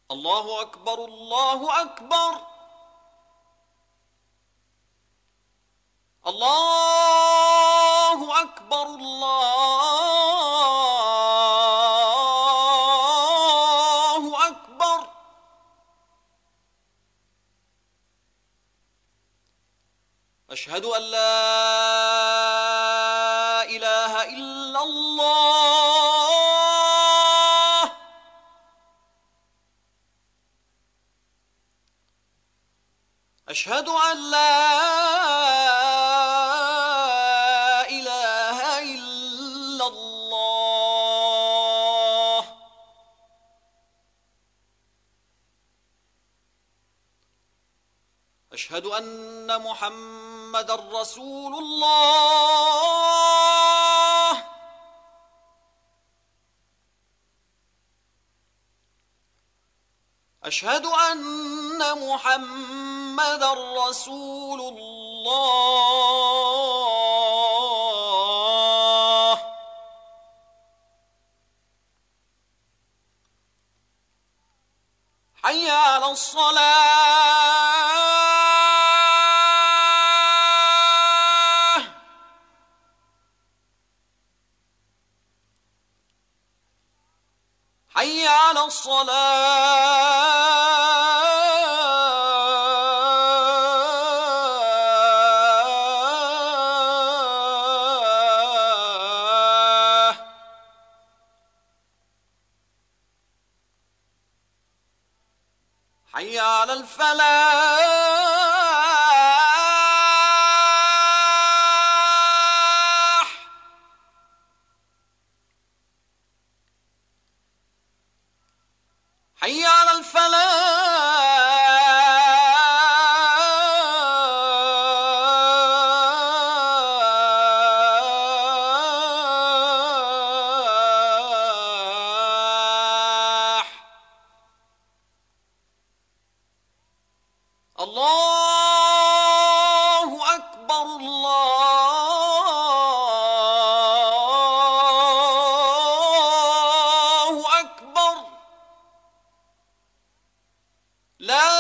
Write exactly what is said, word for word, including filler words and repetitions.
الله أكبر الله أكبر. الله أكبر الله أكبر. أشهد أن لا إله إلا الله. أشهد أن لا إله إلا الله. أشهد أن محمدًا رسول الله. أشهد أن محمدًا رسول الله. حي على الصلاة. حي على الصلاة. حي على الفلاح. حي على الفلاح. الله أكبر الله أكبر. لا